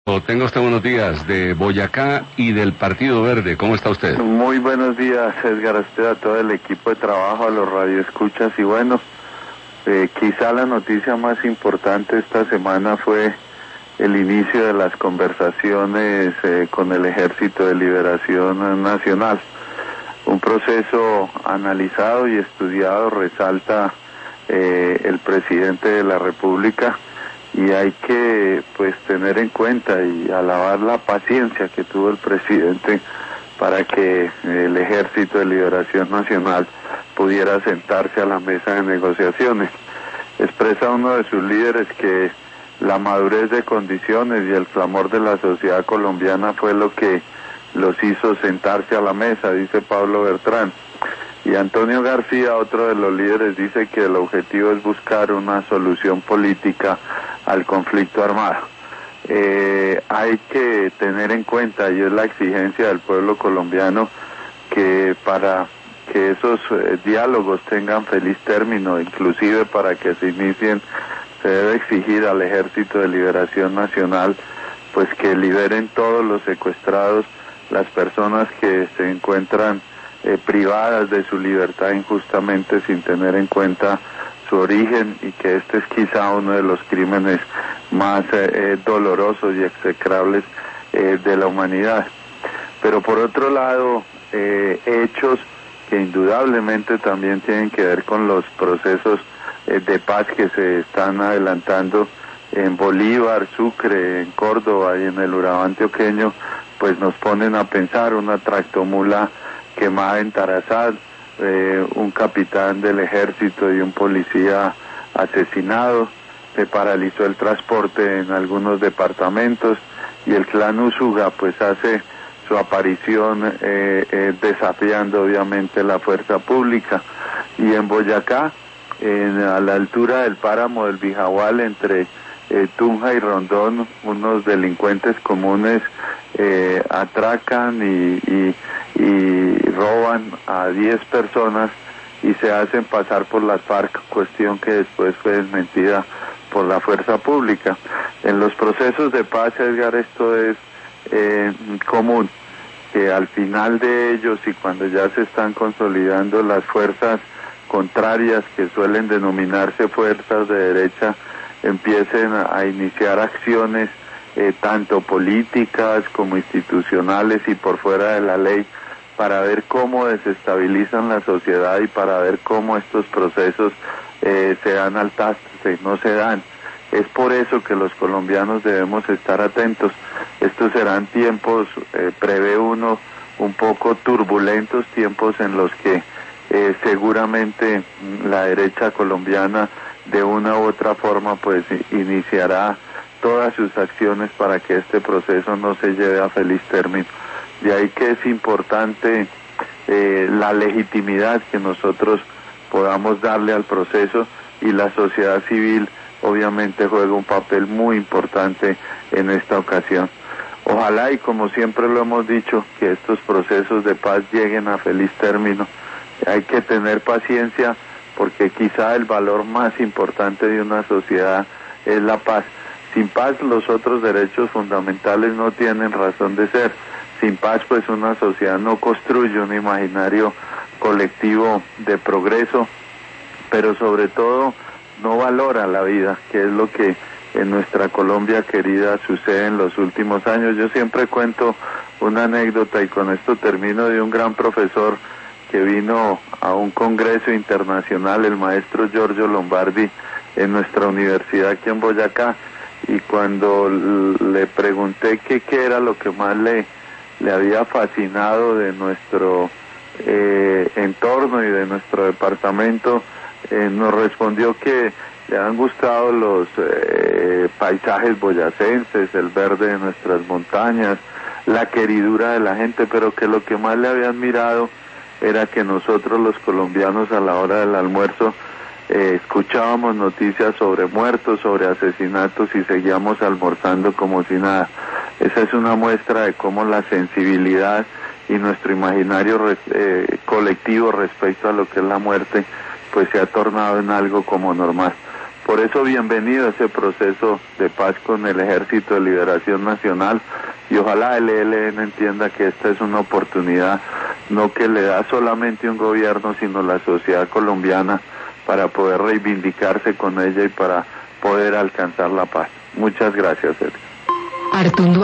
Tenga usted buenos días de Boyacá y del Partido Verde. ¿Cómo está usted? Muy buenos días, Edgar, a usted, a todo el equipo de trabajo, a los radioescuchas. Y bueno, quizá la noticia más importante esta semana fue el inicio de las conversaciones con el Ejército de Liberación Nacional. Un proceso analizado y estudiado, resalta el presidente de la República, y hay que tener en cuenta y alabar la paciencia que tuvo el presidente para que el Ejército de Liberación Nacional pudiera sentarse a la mesa de negociaciones. Expresa uno de sus líderes que la madurez de condiciones y el clamor de la sociedad colombiana fue lo que los hizo sentarse a la mesa, dice Pablo Bertrán. Y Antonio García, otro de los líderes, dice que el objetivo es buscar una solución política al conflicto armado. Hay que tener en cuenta, y es la exigencia del pueblo colombiano, que para que esos diálogos tengan feliz término, inclusive para que se inicien, se debe exigir al Ejército de Liberación Nacional que liberen todos los secuestrados, las personas que se encuentran privadas de su libertad injustamente sin tener en cuenta su origen, y que este es quizá uno de los crímenes más dolorosos y execrables de la humanidad. Pero por otro lado, hechos que indudablemente también tienen que ver con los procesos de paz que se están adelantando en Bolívar, Sucre, en Córdoba y en el Urabá antioqueño, nos ponen a pensar. Una tractomula quemada en Tarazal, un capitán del ejército y un policía asesinados, se paralizó el transporte en algunos departamentos, y el clan Usuga hace su aparición desafiando obviamente la fuerza pública. Y en Boyacá, a la altura del páramo del Bijagual, entre Tunja y Rondón, unos delincuentes comunes atracan y roban a 10 personas y se hacen pasar por las FARC, cuestión que después fue desmentida por la fuerza pública. En los procesos de paz, Edgar, esto es común, que al final de ellos, y cuando ya se están consolidando las fuerzas contrarias, que suelen denominarse fuerzas de derecha, empiecen a iniciar acciones tanto políticas como institucionales y por fuera de la ley, para ver cómo desestabilizan la sociedad y para ver cómo estos procesos se dan al traste, no se dan. Es por eso que los colombianos debemos estar atentos. Estos serán tiempos, prevé uno, un poco turbulentos, tiempos en los que seguramente la derecha colombiana de una u otra forma iniciará todas sus acciones para que este proceso no se lleve a feliz término. De ahí que es importante la legitimidad que nosotros podamos darle al proceso, y la sociedad civil obviamente juega un papel muy importante en esta ocasión. Ojalá, y como siempre lo hemos dicho, que estos procesos de paz lleguen a feliz término. Hay que tener paciencia, porque quizá el valor más importante de una sociedad es la paz. Sin paz, los otros derechos fundamentales no tienen razón de ser. Sin paz, una sociedad no construye un imaginario colectivo de progreso, pero sobre todo no valora la vida, que es lo que en nuestra Colombia querida sucede en los últimos años. Yo siempre cuento una anécdota, y con esto termino, de un gran profesor que vino a un congreso internacional, el maestro Giorgio Lombardi, en nuestra universidad aquí en Boyacá, y cuando le pregunté qué era lo que más le había fascinado de nuestro entorno y de nuestro departamento, nos respondió que le han gustado los paisajes boyacenses, el verde de nuestras montañas, la queridura de la gente, pero que lo que más le había admirado era que nosotros los colombianos, a la hora del almuerzo, escuchábamos noticias sobre muertos, sobre asesinatos, y seguíamos almorzando como si nada. Esa es una muestra de cómo la sensibilidad y nuestro imaginario colectivo respecto a lo que es la muerte, se ha tornado en algo como normal. Por eso bienvenido a ese proceso de paz con el Ejército de Liberación Nacional, y ojalá el ELN entienda que esta es una oportunidad no que le da solamente un gobierno, sino la sociedad colombiana, para poder reivindicarse con ella y para poder alcanzar la paz. Muchas gracias, Edgar.